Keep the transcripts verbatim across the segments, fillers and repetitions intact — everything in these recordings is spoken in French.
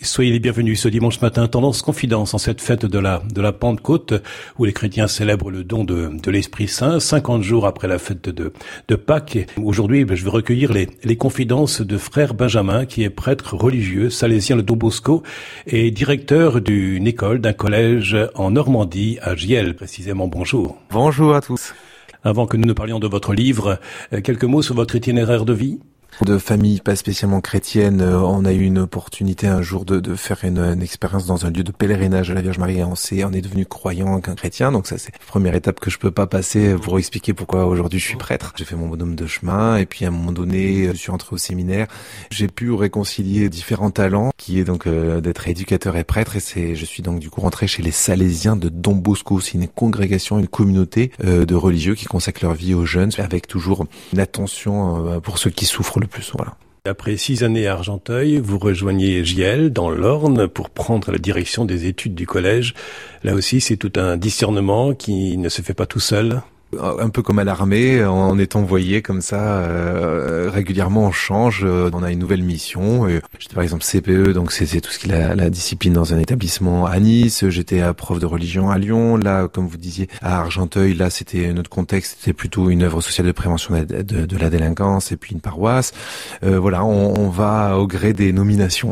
soyez les bienvenus ce dimanche matin. Tendance Confidence en cette fête de la de la Pentecôte où les chrétiens célèbrent le don de de l'Esprit Saint, cinquante jours après la fête de de Pâques. Et aujourd'hui, je vais recueillir les les confidences de frère Benjamin, qui est prêtre religieux salésien de Don Bosco et directeur d'une école, d'un collège en Normandie, à Giel précisément. Bonjour. Bonjour à tous. Avant que nous ne parlions de votre livre, quelques mots sur votre itinéraire de vie? De famille pas spécialement chrétienne, on a eu une opportunité un jour de, de faire une, une expérience dans un lieu de pèlerinage à la Vierge Marie, et on s'est, on est devenu croyant qu'un chrétien, donc ça c'est la première étape que je peux pas passer pour expliquer pourquoi aujourd'hui je suis prêtre. J'ai fait mon bonhomme de chemin, et puis à un moment donné, je suis entré au séminaire. J'ai pu réconcilier différents talents, qui est donc euh, d'être éducateur et prêtre, et c'est, je suis donc du coup rentré chez les Salésiens de Don Bosco. C'est une congrégation, une communauté euh, de religieux qui consacrent leur vie aux jeunes, avec toujours une attention euh, pour ceux qui souffrent le plus, voilà. Après six années à Argenteuil, vous rejoignez Giel, dans l'Orne, pour prendre la direction des études du collège. Là aussi, c'est tout un discernement qui ne se fait pas tout seul. Un peu comme à l'armée, on est envoyé comme ça, euh, régulièrement on change, euh, on a une nouvelle mission. Et j'étais par exemple C P E, donc c'est, c'est tout ce qui est la, la discipline dans un établissement à Nice. J'étais à prof de religion à Lyon. Là, comme vous disiez, à Argenteuil, là c'était notre contexte, c'était plutôt une œuvre sociale de prévention de, de, de la délinquance et puis une paroisse. Euh, voilà, on, on va au gré des nominations.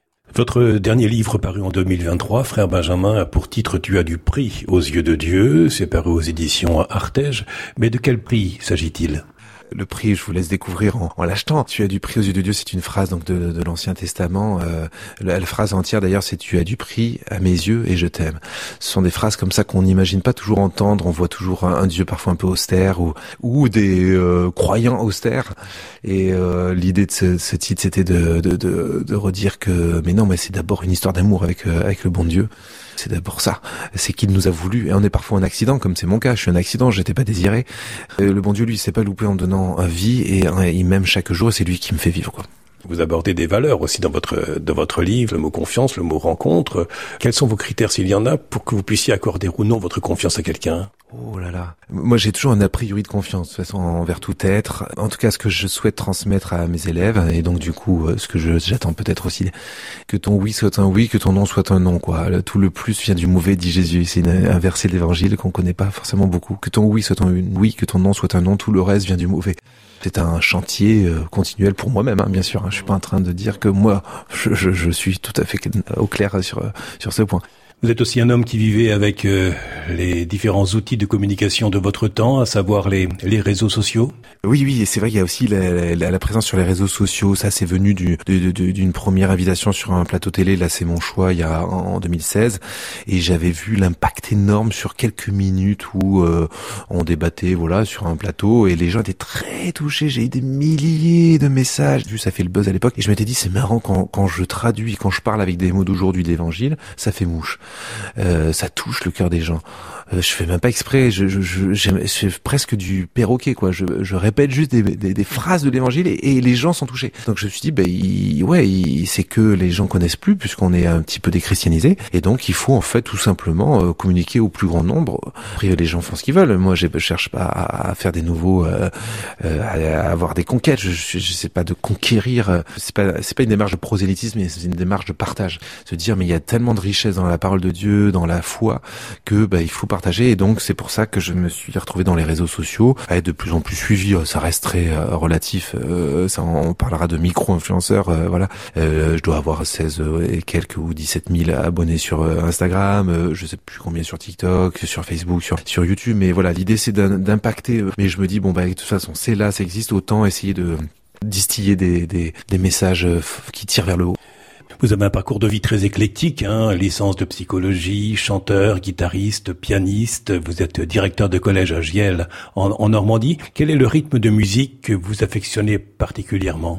Votre dernier livre paru en deux mille vingt-trois, frère Benjamin, a pour titre « Tu as du prix aux yeux de Dieu ». C'est paru aux éditions Artege. Mais de quel prix s'agit-il ? Le prix, je vous laisse découvrir en, en l'achetant. Tu as du prix aux yeux de Dieu, c'est une phrase donc de, de l'Ancien Testament. Euh, la, la phrase entière d'ailleurs, c'est tu as du prix à mes yeux et je t'aime. Ce sont des phrases comme ça qu'on n'imagine pas toujours entendre. On voit toujours un, un Dieu parfois un peu austère ou, ou des euh, croyants austères. Et euh, l'idée de ce, ce titre, c'était de, de, de, de redire que mais non, mais c'est d'abord une histoire d'amour avec euh, avec le bon Dieu. C'est d'abord ça, c'est qu'il nous a voulu, et on est parfois un accident, comme c'est mon cas, je suis un accident, j'étais pas désiré. Euh, le bon Dieu, lui, il s'est pas loupé en donnant vie, et hein, il m'aime chaque jour, et c'est lui qui me fait vivre, quoi. Vous abordez des valeurs aussi dans votre dans votre livre, le mot confiance, le mot rencontre. Quels sont vos critères, s'il y en a, pour que vous puissiez accorder ou non votre confiance à quelqu'un ? Oh là là. Moi, j'ai toujours un a priori de confiance, de toute façon, envers tout être. En tout cas, ce que je souhaite transmettre à mes élèves, et donc du coup, ce que je, j'attends peut-être aussi, que ton oui soit un oui, que ton non soit un non, quoi. Le, tout le plus vient du mauvais, dit Jésus. C'est une, un verset de l'Évangile qu'on connaît pas forcément beaucoup. Que ton oui soit un oui, que ton non soit un non, tout le reste vient du mauvais. C'est un chantier euh, continuel pour moi-même, hein, bien sûr. Hein. Je suis pas en train de dire que moi, je, je, je suis tout à fait au clair sur sur ce point. Vous êtes aussi un homme qui vivait avec euh, les différents outils de communication de votre temps, à savoir les, les réseaux sociaux. Oui, oui, et c'est vrai qu'il y a aussi la, la, la présence sur les réseaux sociaux. Ça, c'est venu du, de, de, d'une première invitation sur un plateau télé. Là, c'est mon choix, il y a en deux mille seize, et j'avais vu l'impact énorme sur quelques minutes où euh, on débattait, voilà, sur un plateau, et les gens étaient très touchés. J'ai eu des milliers de messages. Vu, ça fait le buzz à l'époque, et je m'étais dit, c'est marrant quand, quand je traduis, quand je parle avec des mots d'aujourd'hui d'Évangile, ça fait mouche. Euh, ça touche le cœur des gens. Euh, je fais même pas exprès. Je, je, je, j'ai presque du perroquet, quoi. Je, je répète juste des, des, des phrases de l'Évangile et, et les gens sont touchés. Donc je me suis dit, ben il, ouais, il, c'est que les gens connaissent plus puisqu'on est un petit peu déchristianisé, et donc il faut en fait tout simplement euh, communiquer au plus grand nombre. Après, les gens font ce qu'ils veulent. Moi, je cherche pas à, à faire des nouveaux, euh, euh, à avoir des conquêtes. Je, je, je sais pas de conquérir. C'est pas, c'est pas une démarche de prosélytisme, mais c'est une démarche de partage. Se dire, mais il y a tellement de richesse dans la parole de Dieu, dans la foi, que bah, il faut partager. Et donc c'est pour ça que je me suis retrouvé dans les réseaux sociaux, à être de plus en plus suivi. Ça reste très euh, relatif. Euh, ça, on parlera de micro-influenceurs. Euh, voilà. Euh, je dois avoir seize et quelques ou dix-sept mille abonnés sur euh, Instagram. Euh, je sais plus combien sur TikTok, sur Facebook, sur sur YouTube. Mais voilà, l'idée c'est d'impacter. Mais je me dis bon bah de toute façon c'est là, ça existe. Autant essayer de distiller des des, des messages qui tirent vers le haut. Vous avez un parcours de vie très éclectique, hein, licence de psychologie, chanteur, guitariste, pianiste. Vous êtes directeur de collège à Giel, en, en Normandie. Quel est le rythme de musique que vous affectionnez particulièrement ?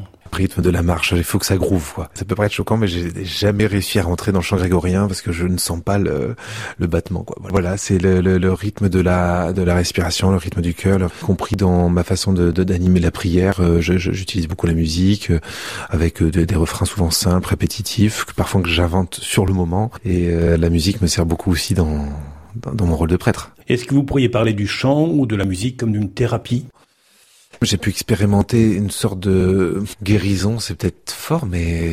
Rythme de la marche, il faut que ça groove, quoi. Ça peut paraître choquant, mais j'ai jamais réussi à rentrer dans le chant grégorien parce que je ne sens pas le, le battement, quoi. Voilà, c'est le, le, le rythme de la, de la respiration, le rythme du cœur, le, compris dans ma façon de, de d'animer la prière. Je, je, j'utilise beaucoup la musique, avec de, des refrains souvent simples, répétitifs, que parfois que j'invente sur le moment. Et euh, la musique me sert beaucoup aussi dans, dans, dans mon rôle de prêtre. Est-ce que vous pourriez parler du chant ou de la musique comme d'une thérapie ? J'ai pu expérimenter une sorte de guérison, c'est peut-être fort, mais je crois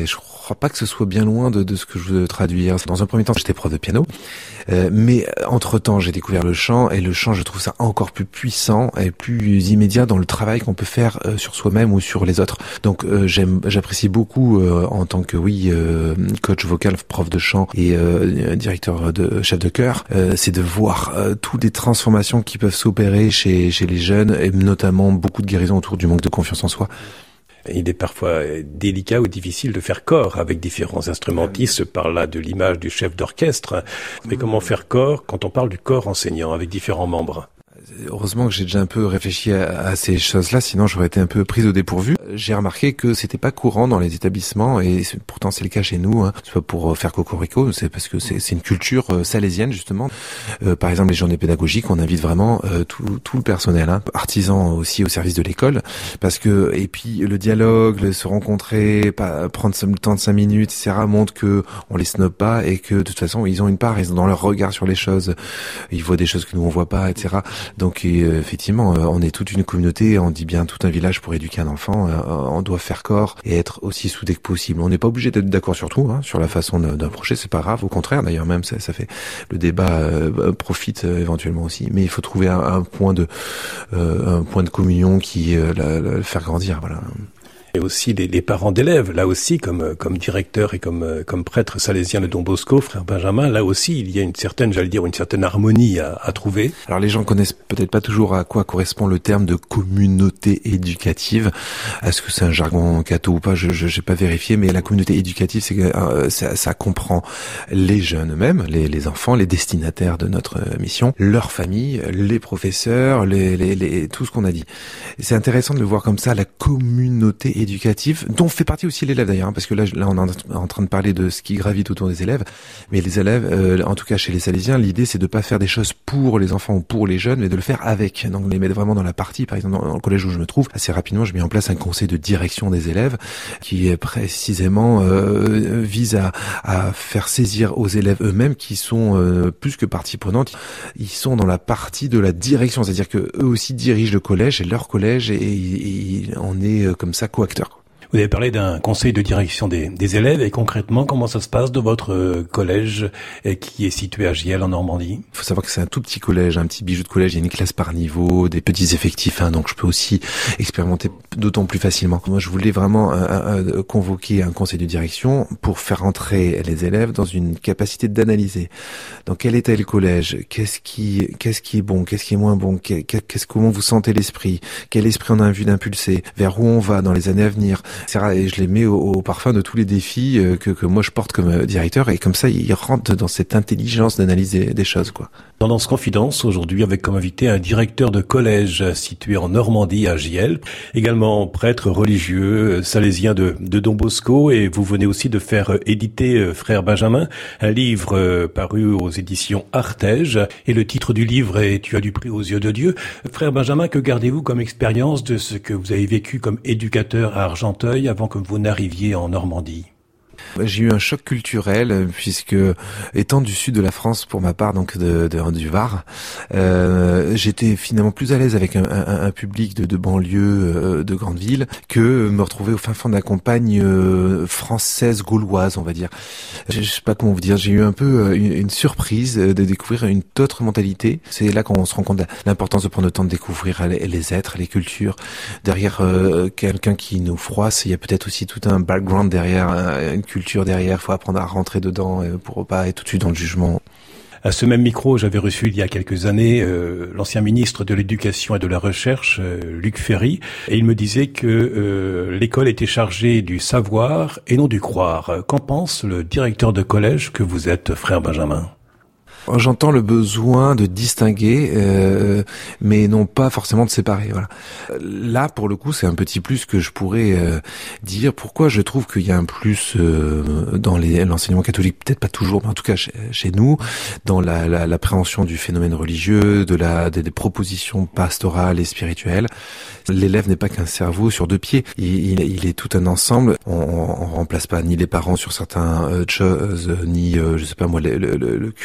crois pas que ce soit bien loin de, de ce que je veux traduire. Dans un premier temps, j'étais prof de piano, euh, mais entre-temps, j'ai découvert le chant, et le chant, je trouve ça encore plus puissant et plus immédiat dans le travail qu'on peut faire euh, sur soi-même ou sur les autres. Donc, euh, j'aime, j'apprécie beaucoup euh, en tant que, oui, euh, coach vocal, prof de chant et euh, directeur de chef de chœur, euh, c'est de voir euh, toutes les transformations qui peuvent s'opérer chez, chez les jeunes, et notamment beaucoup de guérison autour du manque de confiance en soi. Il est parfois délicat ou difficile de faire corps avec différents instrumentistes. Je parle là de l'image du chef d'orchestre. Mais comment faire corps quand on parle du corps enseignant avec différents membres ? Heureusement que j'ai déjà un peu réfléchi à, à ces choses-là, sinon j'aurais été un peu prise au dépourvu. J'ai remarqué que c'était pas courant dans les établissements, et c'est, pourtant c'est le cas chez nous. Hein. C'est pas pour faire cocorico, c'est parce que c'est, c'est une culture euh, salésienne justement. Euh, par exemple, les journées pédagogiques, on invite vraiment euh, tout, tout le personnel, hein, artisans aussi au service de l'école, parce que et puis le dialogue, le, se rencontrer, pas, prendre le temps de cinq minutes, et cetera, montre que on les snobe pas, et que de toute façon ils ont une part, ils ont dans leur regard sur les choses, ils voient des choses que nous on voit pas, et cetera. Donc euh, effectivement, euh, on est toute une communauté, on dit bien tout un village pour éduquer un enfant, euh, on doit faire corps et être aussi soudé que possible. On n'est pas obligé d'être d'accord sur tout, hein, sur la façon de, d'approcher, c'est pas grave, au contraire d'ailleurs, même ça, ça fait le débat euh, profite euh, éventuellement aussi, mais il faut trouver un, un point de euh, un point de communion qui euh, la, la, le faire grandir, voilà. Et aussi les, les parents d'élèves, là aussi, comme comme directeur et comme comme prêtre salésien de Don Bosco, frère Benjamin, là aussi, il y a une certaine, j'allais dire, une certaine harmonie à, à trouver. Alors les gens connaissent peut-être pas toujours à quoi correspond le terme de communauté éducative. Est-ce que c'est un jargon catho ou pas? Je je j'ai pas vérifié, mais la communauté éducative, c'est que euh, ça, ça comprend les jeunes eux-mêmes, les les enfants, les destinataires de notre mission, leurs familles, les professeurs, les les, les tout ce qu'on a dit. Et c'est intéressant de le voir comme ça, la communauté éducative. éducatif, dont fait partie aussi l'élève d'ailleurs, hein, parce que là, là on est en train de parler de ce qui gravite autour des élèves, mais les élèves, euh, en tout cas chez les Salésiens, l'idée c'est de pas faire des choses pour les enfants ou pour les jeunes, mais de le faire avec, donc de les mettre vraiment dans la partie. Par exemple, dans le collège où je me trouve, assez rapidement, je mets en place un conseil de direction des élèves qui est précisément euh, vise à, à faire saisir aux élèves eux-mêmes qui sont euh, plus que partie prenante, ils sont dans la partie de la direction, c'est-à-dire que eux aussi dirigent le collège et leur collège, et, et, et on est comme ça co-acteurs. Vous avez parlé d'un conseil de direction des, des élèves, et concrètement, comment ça se passe de votre collège qui est situé à Giel en Normandie? Il faut savoir que c'est un tout petit collège, un petit bijou de collège, il y a une classe par niveau, des petits effectifs, hein, donc je peux aussi expérimenter d'autant plus facilement. Moi, je voulais vraiment euh, euh, convoquer un conseil de direction pour faire entrer les élèves dans une capacité d'analyser. Dans quel état est le collège? Qu'est-ce qui, qu'est-ce qui est bon? Qu'est-ce qui est moins bon? Qu'est-ce, comment vous sentez l'esprit? Quel esprit on a envie d'impulser? Vers où on va dans les années à venir? Et je les mets au, au parfum de tous les défis que, que moi je porte comme directeur, et comme ça ils rentrent dans cette intelligence d'analyser des choses, quoi. Tendance Confidence aujourd'hui avec comme invité un directeur de collège situé en Normandie à Giel, également prêtre religieux salésien de, de Don Bosco, et vous venez aussi de faire éditer, frère Benjamin, un livre paru aux éditions Artege, et le titre du livre est « Tu as du prix aux yeux de Dieu ». Frère Benjamin, que gardez-vous comme expérience de ce que vous avez vécu comme éducateur à Argenteuil avant que vous n'arriviez en Normandie? J'ai eu un choc culturel puisque, étant du sud de la France pour ma part, donc de, de du Var, euh, j'étais finalement plus à l'aise avec un, un, un public de, de banlieue, euh, de grandes villes, que me retrouver au fin fond de la campagne euh, française gauloise, on va dire. Je, je sais pas comment vous dire. J'ai eu un peu une, une surprise de découvrir une autre mentalité. C'est là qu'on se rend compte de l'importance de prendre le temps de découvrir les, les êtres, les cultures. Derrière euh, quelqu'un qui nous froisse, il y a peut-être aussi tout un background derrière, une culture derrière, faut apprendre à rentrer dedans pour pas être tout de suite dans le jugement. À ce même micro, j'avais reçu il y a quelques années euh, l'ancien ministre de l'Éducation et de la Recherche, euh, Luc Ferry, et il me disait que euh, l'école était chargée du savoir et non du croire. Qu'en pense le directeur de collège que vous êtes, frère Benjamin? J'entends le besoin de distinguer, euh, mais non pas forcément de séparer. Voilà. Là, pour le coup, c'est un petit plus que je pourrais euh, dire. Pourquoi je trouve qu'il y a un plus euh, dans les, l'enseignement catholique, peut-être pas toujours, mais en tout cas chez, chez nous, dans la, la, l'appréhension du phénomène religieux, de la des, des propositions pastorales et spirituelles. L'élève n'est pas qu'un cerveau sur deux pieds. Il, il, il est tout un ensemble. On, on remplace pas ni les parents sur certaines euh, choses, ni, euh, je sais pas moi, le, le, le curé de paroisse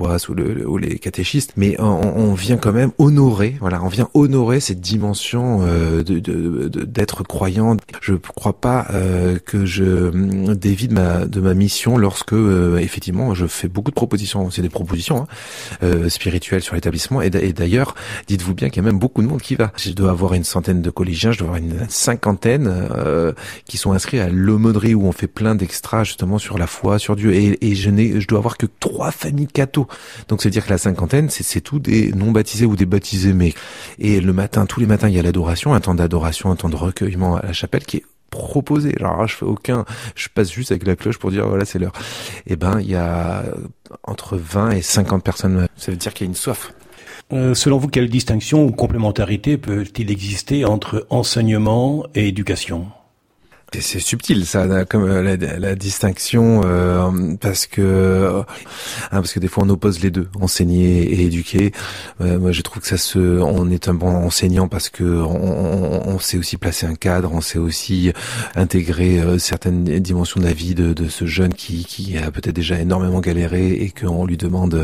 paroisse ou, le, ou les catéchistes, mais on, on vient quand même honorer, voilà, on vient honorer cette dimension euh, de, de, de d'être croyant. Je crois pas euh, que je dévie de ma de ma mission lorsque euh, effectivement je fais beaucoup de propositions, c'est des propositions hein, euh, spirituelles sur l'établissement, et, et d'ailleurs dites-vous bien qu'il y a même beaucoup de monde qui va. Je dois avoir une centaine de collégiens, je dois avoir une cinquantaine euh, qui sont inscrits à l'aumônerie où on fait plein d'extras justement sur la foi, sur Dieu, et, et je n'ai je dois avoir que trois familles catho. Donc c'est dire que la cinquantaine c'est c'est tout des non baptisés ou des baptisés, mais et le matin, tous les matins il y a l'adoration, un temps d'adoration, un temps de recueillement à la chapelle qui est proposé. Alors je fais aucun, je passe juste avec la cloche pour dire voilà c'est l'heure. Et ben il y a entre vingt et cinquante personnes. Ça veut dire qu'il y a une soif. Euh, selon vous, quelle distinction ou complémentarité peut-il exister entre enseignement et éducation ? Et c'est subtil ça, comme la, la distinction, euh, parce que euh, hein, parce que des fois on oppose les deux, enseigner et éduquer. Euh, moi je trouve que ça se, on est un bon enseignant parce que on, on, on sait aussi placer un cadre, on sait aussi intégrer euh, certaines dimensions de la vie de, de ce jeune qui qui a peut-être déjà énormément galéré et qu'on lui demande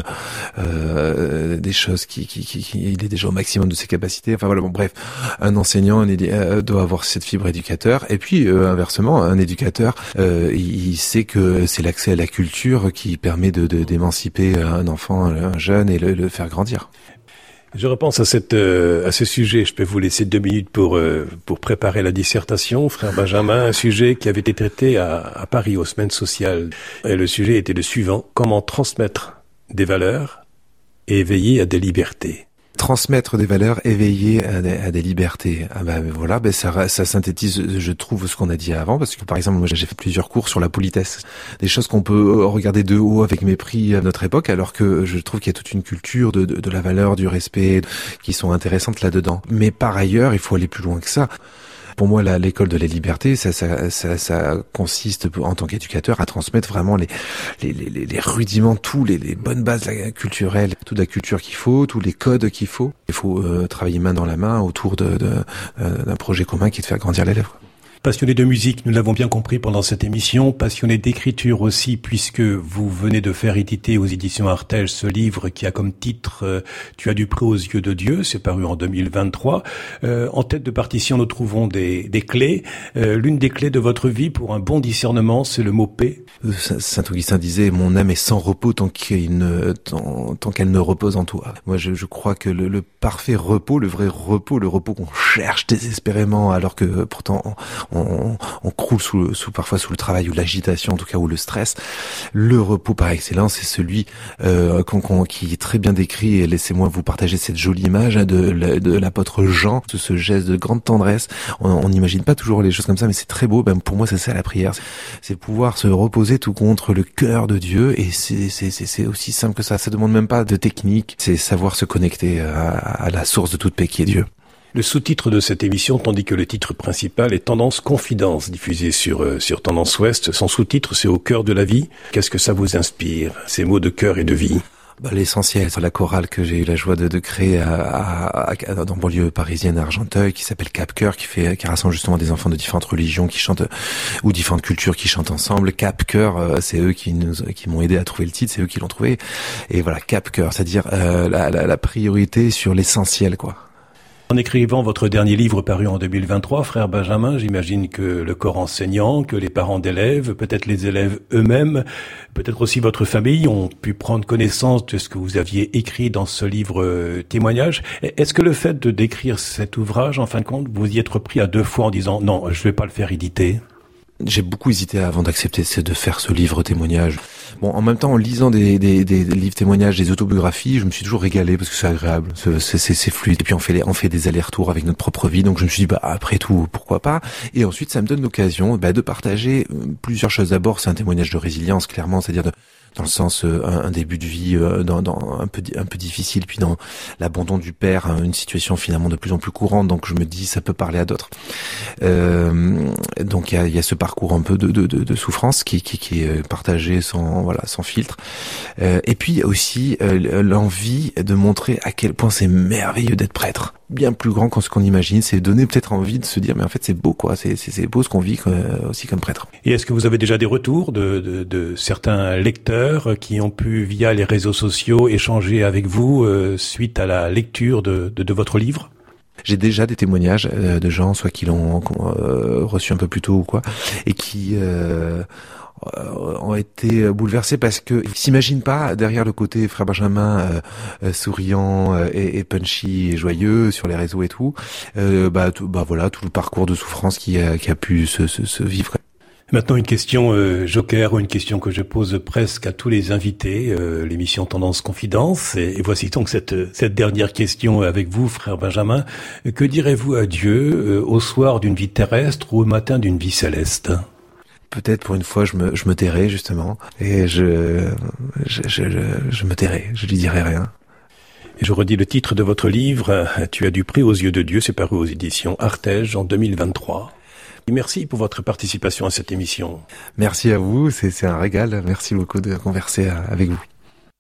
euh, des choses qui, qui qui qui il est déjà au maximum de ses capacités. Enfin voilà, bon bref, un enseignant un édi- euh, doit avoir cette fibre éducateur, et puis euh, inversement, un éducateur, euh, il sait que c'est l'accès à la culture qui permet de, de d'émanciper un enfant, un jeune, et le, le faire grandir. Je repense à cette euh, à ce sujet. Je peux vous laisser deux minutes pour euh, pour préparer la dissertation, frère Benjamin. Un sujet qui avait été traité à, à Paris aux Semaines sociales. Et le sujet était le suivant: comment transmettre des valeurs et éveiller à des libertés. Transmettre des valeurs, éveiller à des, à des libertés. Ah ben voilà, ben ça, ça synthétise, je trouve, ce qu'on a dit avant, parce que par exemple, moi j'ai fait plusieurs cours sur la politesse, des choses qu'on peut regarder de haut avec mépris à notre époque, alors que je trouve qu'il y a toute une culture de, de, de la valeur, du respect, qui sont intéressantes là-dedans. Mais par ailleurs, il faut aller plus loin que ça. Pour moi, la, l'école de la liberté, ça, ça, ça, ça consiste en tant qu'éducateur à transmettre vraiment les, les, les, les rudiments, tous les, les bonnes bases culturelles, toute la culture qu'il faut, tous les codes qu'il faut. Il faut euh, travailler main dans la main autour de, de, euh, d'un projet commun qui te fait grandir l'élève. Passionné de musique, nous l'avons bien compris pendant cette émission, passionné d'écriture aussi, puisque vous venez de faire éditer aux éditions Artege ce livre qui a comme titre euh, « Tu as du prix aux yeux de Dieu », c'est paru en deux mille vingt-trois. Euh, en tête de partition, nous trouvons des, des clés. Euh, l'une des clés de votre vie pour un bon discernement, c'est le mot paix. Saint Augustin disait « Mon âme est sans repos tant qu'il ne, tant, tant qu'elle ne repose en toi ». Moi, je, je crois que le, le parfait repos, le vrai repos, le repos qu'on cherche désespérément, alors que pourtant on, on, on croule sous, sous parfois sous le travail ou l'agitation, en tout cas, ou le stress. Le repos par excellence, c'est celui euh, qu'on, qu'on, qui est très bien décrit. Et laissez-moi vous partager cette jolie image hein, de, de l'apôtre Jean, de ce geste de grande tendresse. On n'imagine pas toujours les choses comme ça, mais c'est très beau. Ben, pour moi, c'est ça la prière, c'est, c'est pouvoir se reposer tout contre le cœur de Dieu, et c'est, c'est, c'est, c'est aussi simple que ça. Ça demande même pas de technique, c'est savoir se connecter à, à la source de toute paix qui est Dieu. Le sous-titre de cette émission, tandis que le titre principal est Tendance Confidence, diffusé sur euh, sur Tendance Ouest. Son sous-titre, c'est Au cœur de la vie. Qu'est-ce que ça vous inspire, ces mots de cœur et de vie? Bah, l'essentiel, c'est la chorale que j'ai eu la joie de, de créer à, à, à, dans banlieue parisienne à Argenteuil, qui s'appelle Cap Cœur, qui fait, qui rassemble justement des enfants de différentes religions qui chantent, ou différentes cultures qui chantent ensemble. Cap Cœur, euh, c'est eux qui nous, qui m'ont aidé à trouver le titre, c'est eux qui l'ont trouvé. Et voilà, Cap Cœur, c'est-à-dire euh, la, la, la priorité sur l'essentiel, quoi. En écrivant votre dernier livre paru en deux mille vingt-trois, frère Benjamin, j'imagine que le corps enseignant, que les parents d'élèves, peut-être les élèves eux-mêmes, peut-être aussi votre famille ont pu prendre connaissance de ce que vous aviez écrit dans ce livre euh, témoignage. Est-ce que le fait de d'écrire cet ouvrage, en fin de compte, vous y êtes pris à deux fois en disant « Non, je vais pas le faire éditer ». J'ai beaucoup hésité avant d'accepter de faire ce livre témoignage. Bon, en même temps, en lisant des, des, des, des livres témoignages, des autobiographies, je me suis toujours régalé parce que c'est agréable, c'est, c'est, c'est fluide. Et puis on fait, les, on fait des allers-retours avec notre propre vie, donc je me suis dit, bah après tout, pourquoi pas. Et ensuite, ça me donne l'occasion bah, de partager plusieurs choses. D'abord, c'est un témoignage de résilience, clairement, c'est-à-dire de dans le sens euh, un, un début de vie euh, dans, dans un peu un peu difficile, puis dans l'abandon du père, une situation finalement de plus en plus courante. Donc je me dis ça peut parler à d'autres. Euh, donc il y a, y a ce parcours un peu de, de, de, de souffrance qui, qui, qui est partagé sans voilà sans filtre. Euh, et puis il y a aussi euh, l'envie de montrer à quel point c'est merveilleux d'être prêtre. bien plus grand que ce qu'on imagine. C'est donner peut-être envie de se dire, mais en fait, c'est beau, quoi. C'est, c'est, c'est beau ce qu'on vit euh, aussi comme prêtre. Et est-ce que vous avez déjà des retours de, de, de certains lecteurs qui ont pu, via les réseaux sociaux, échanger avec vous euh, suite à la lecture de, de, de votre livre ? J'ai déjà des témoignages euh, de gens, soit qui l'ont euh, reçu un peu plus tôt ou quoi, et qui euh, ont été bouleversés parce que ils s'imaginent pas derrière le côté frère Benjamin euh, euh, souriant euh, et, et punchy et joyeux sur les réseaux et tout, euh, bah, tout, bah voilà tout le parcours de souffrance qui a, qui a pu se, se, se vivre. Maintenant, une question euh, joker, ou une question que je pose presque à tous les invités, euh, l'émission Tendance Confidence. Et, et voici donc cette, cette dernière question avec vous, frère Benjamin. Que direz-vous à Dieu euh, au soir d'une vie terrestre ou au matin d'une vie céleste ? Peut-être pour une fois, je me, je me tairai justement, et je, je, je, je, je me tairai, je lui dirai rien. Et je redis le titre de votre livre, Tu as du prix aux yeux de Dieu, c'est paru aux éditions Artege en deux mille vingt-trois. Merci pour votre participation à cette émission. Merci à vous, c'est, c'est un régal. Merci beaucoup de converser avec vous.